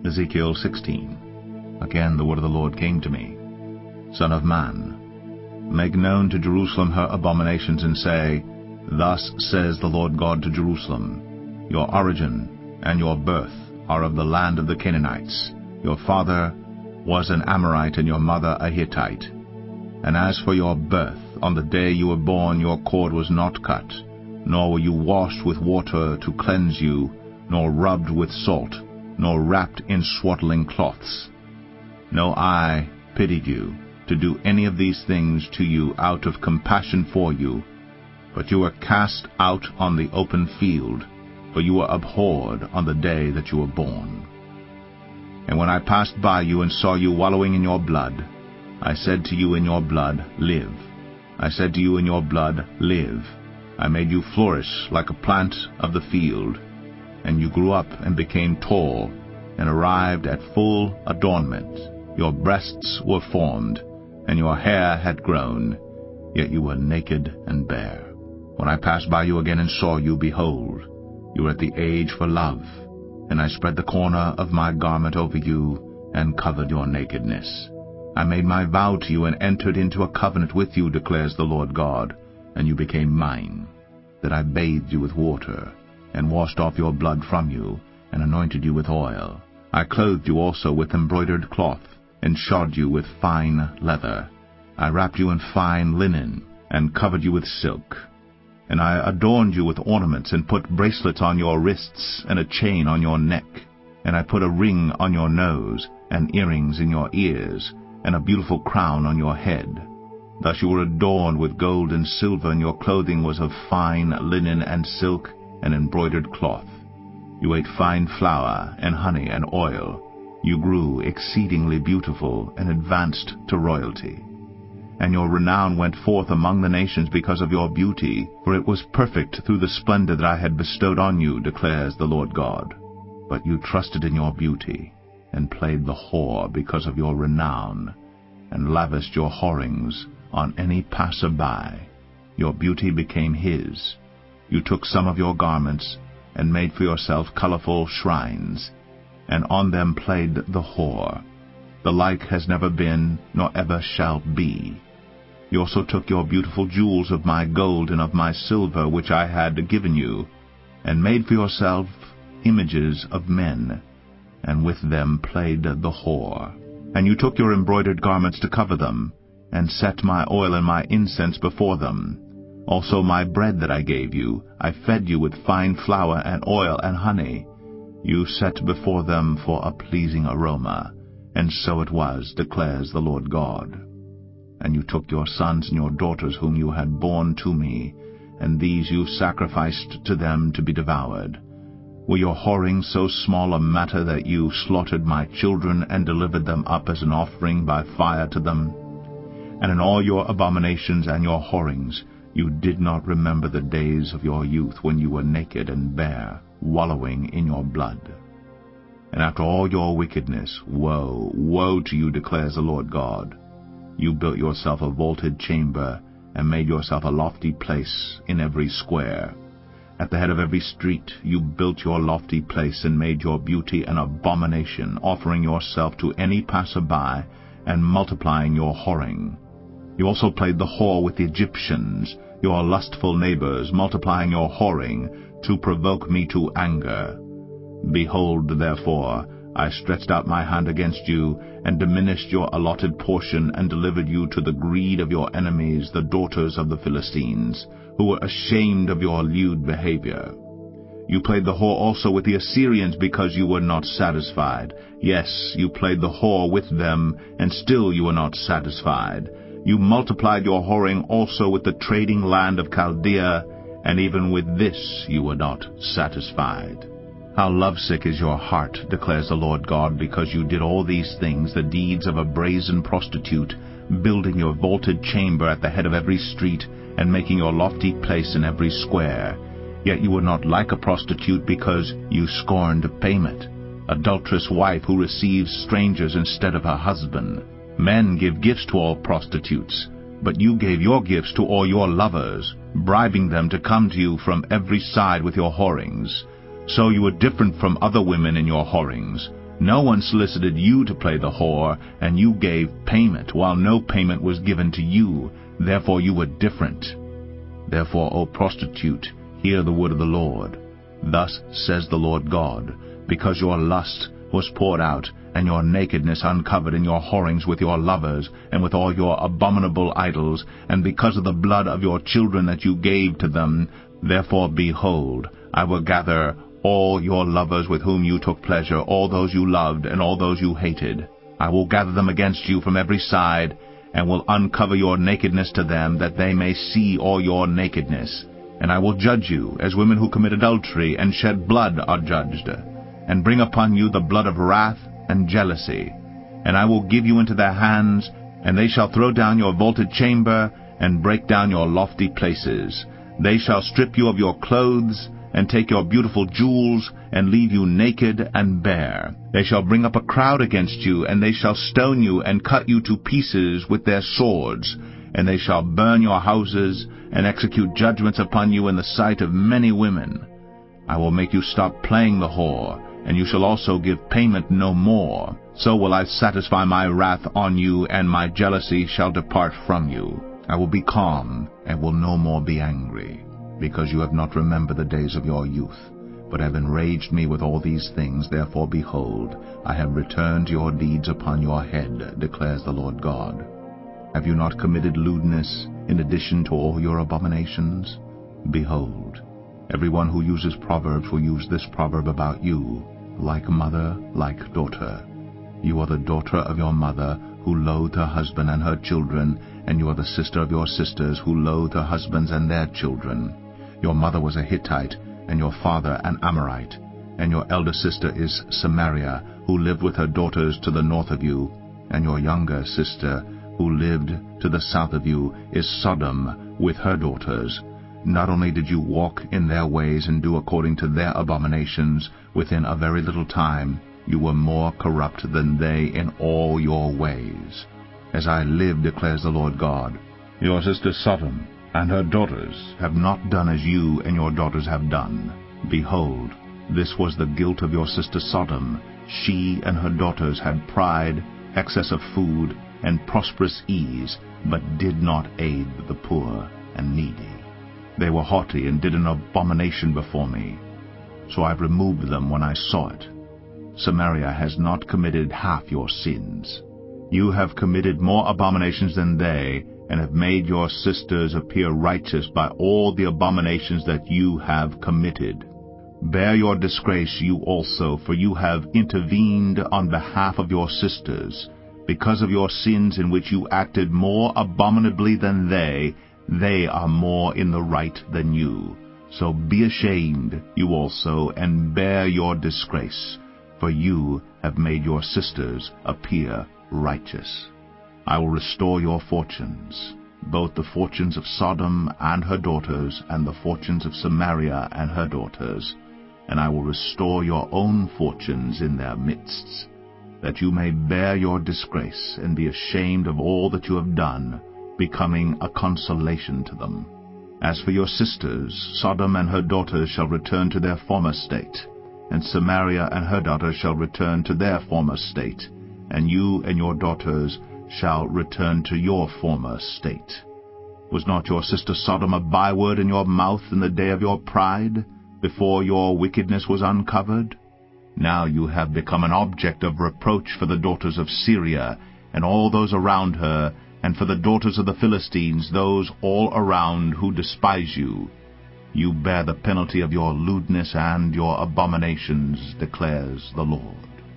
Ezekiel 16. Again the word of the Lord came to me. Son of man, make known to Jerusalem her abominations, and say, Thus says the Lord God to Jerusalem, Your origin and your birth are of the land of the Canaanites. Your father was an Amorite, and your mother a Hittite. And as for your birth, on the day you were born your cord was not cut, nor were you washed with water to cleanse you, nor rubbed with salt, nor wrapped in swaddling cloths. No eye pitied you to do any of these things to you out of compassion for you, but you were cast out on the open field, for you were abhorred on the day that you were born. And when I passed by you and saw you wallowing in your blood, I said to you in your blood, Live. I said to you in your blood, Live. I made you flourish like a plant of the field, and you grew up and became tall, and arrived at full adornment. Your breasts were formed, and your hair had grown, yet you were naked and bare. When I passed by you again and saw you, behold, you were at the age for love, and I spread the corner of my garment over you, and covered your nakedness. I made my vow to you, and entered into a covenant with you, declares the Lord God, and you became mine, that I bathed you with water, and washed off your blood from you, and anointed you with oil. I clothed you also with embroidered cloth, and shod you with fine leather. I wrapped you in fine linen, and covered you with silk. And I adorned you with ornaments, and put bracelets on your wrists, and a chain on your neck. And I put a ring on your nose, and earrings in your ears, and a beautiful crown on your head. Thus you were adorned with gold and silver, and your clothing was of fine linen and silk and embroidered cloth. You ate fine flour and honey and oil. You grew exceedingly beautiful, and advanced to royalty. And your renown went forth among the nations because of your beauty, for it was perfect through the splendor that I had bestowed on you, declares the Lord God. But you trusted in your beauty, and played the whore because of your renown, and lavished your whorings on any passer-by. Your beauty became his. You took some of your garments, and made for yourself colorful shrines, and on them played the whore. The like has never been, nor ever shall be. You also took your beautiful jewels of my gold and of my silver, which I had given you, and made for yourself images of men, and with them played the whore. And you took your embroidered garments to cover them, and set my oil and my incense before them. Also my bread that I gave you, I fed you with fine flour and oil and honey. You set before them for a pleasing aroma, and so it was, declares the Lord God. And you took your sons and your daughters whom you had borne to me, and these you sacrificed to them to be devoured. Were your whorings so small a matter that you slaughtered my children, and delivered them up as an offering by fire to them? And in all your abominations and your whorings you did not remember the days of your youth, when you were naked and bare, wallowing in your blood. And after all your wickedness, woe, woe to you, declares the Lord God. You built yourself a vaulted chamber, and made yourself a lofty place in every square. At the head of every street you built your lofty place, and made your beauty an abomination, offering yourself to any passer-by, and multiplying your whoring. You also played the whore with the Egyptians, your lustful neighbors, multiplying your whoring, to provoke me to anger. Behold, therefore, I stretched out my hand against you, and diminished your allotted portion, and delivered you to the greed of your enemies, the daughters of the Philistines, who were ashamed of your lewd behavior. You played the whore also with the Assyrians, because you were not satisfied. Yes, you played the whore with them, and still you were not satisfied. You multiplied your whoring also with the trading land of Chaldea, and even with this you were not satisfied. How lovesick is your heart, declares the Lord God, because you did all these things, the deeds of a brazen prostitute, building your vaulted chamber at the head of every street, and making your lofty place in every square. Yet you were not like a prostitute, because you scorned payment, adulterous wife who receives strangers instead of her husband. Men give gifts to all prostitutes, but you gave your gifts to all your lovers, bribing them to come to you from every side with your whorings. So you were different from other women in your whorings. No one solicited you to play the whore, and you gave payment, while no payment was given to you. Therefore you were different. Therefore, O prostitute, hear the word of the Lord. Thus says the Lord God, because your lust was poured out, and your nakedness uncovered in your whorings with your lovers, and with all your abominable idols, and because of the blood of your children that you gave to them, therefore, behold, I will gather all your lovers with whom you took pleasure, all those you loved, and all those you hated. I will gather them against you from every side, and will uncover your nakedness to them, that they may see all your nakedness. And I will judge you, as women who commit adultery and shed blood are judged, and bring upon you the blood of wrath and jealousy. And I will give you into their hands, and they shall throw down your vaulted chamber, and break down your lofty places. They shall strip you of your clothes, and take your beautiful jewels, and leave you naked and bare. They shall bring up a crowd against you, and they shall stone you, and cut you to pieces with their swords. And they shall burn your houses, and execute judgments upon you in the sight of many women. I will make you stop playing the whore, and you shall also give payment no more. So will I satisfy my wrath on you, and my jealousy shall depart from you. I will be calm, and will no more be angry, because you have not remembered the days of your youth, but have enraged me with all these things. Therefore, behold, I have returned your deeds upon your head, declares the Lord God. Have you not committed lewdness in addition to all your abominations? Behold, everyone who uses proverbs will use this proverb about you, like mother, like daughter. You are the daughter of your mother, who loathed her husband and her children, and you are the sister of your sisters, who loathed her husbands and their children. Your mother was a Hittite, and your father an Amorite, and your elder sister is Samaria, who lived with her daughters to the north of you, and your younger sister, who lived to the south of you, is Sodom with her daughters. Not only did you walk in their ways and do according to their abominations, within a very little time you were more corrupt than they in all your ways. As I live, declares the Lord God, your sister Sodom and her daughters have not done as you and your daughters have done. Behold, this was the guilt of your sister Sodom. She and her daughters had pride, excess of food, and prosperous ease, but did not aid the poor and needy. They were haughty and did an abomination before me, so I removed them when I saw it. Samaria has not committed half your sins. You have committed more abominations than they, and have made your sisters appear righteous by all the abominations that you have committed. Bear your disgrace, you also, for you have intervened on behalf of your sisters. Because of your sins in which you acted more abominably than they are more in the right than you. So be ashamed, you also, and bear your disgrace, for you have made your sisters appear righteous. I will restore your fortunes, both the fortunes of Sodom and her daughters, and the fortunes of Samaria and her daughters, and I will restore your own fortunes in their midst, that you may bear your disgrace and be ashamed of all that you have done, becoming a consolation to them. As for your sisters, Sodom and her daughters shall return to their former state, and Samaria and her daughters shall return to their former state, and you and your daughters shall return to your former state. Was not your sister Sodom a byword in your mouth in the day of your pride, before your wickedness was uncovered? Now you have become an object of reproach for the daughters of Syria, and all those around her, and for the daughters of the Philistines, those all around who despise you. You bear the penalty of your lewdness and your abominations, declares the Lord.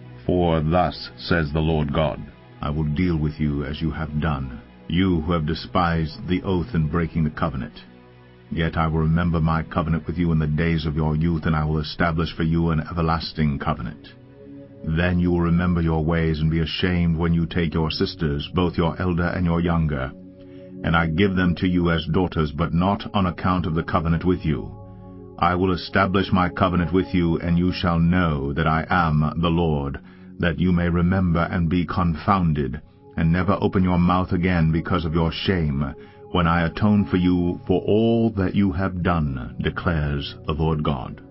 For thus says the Lord God, I will deal with you as you have done, you who have despised the oath in breaking the covenant. Yet I will remember my covenant with you in the days of your youth, and I will establish for you an everlasting covenant. Then you will remember your ways and be ashamed when you take your sisters, both your elder and your younger, and I give them to you as daughters, but not on account of the covenant with you. I will establish my covenant with you, and you shall know that I am the Lord, that you may remember and be confounded, and never open your mouth again because of your shame, when I atone for you for all that you have done, declares the Lord God.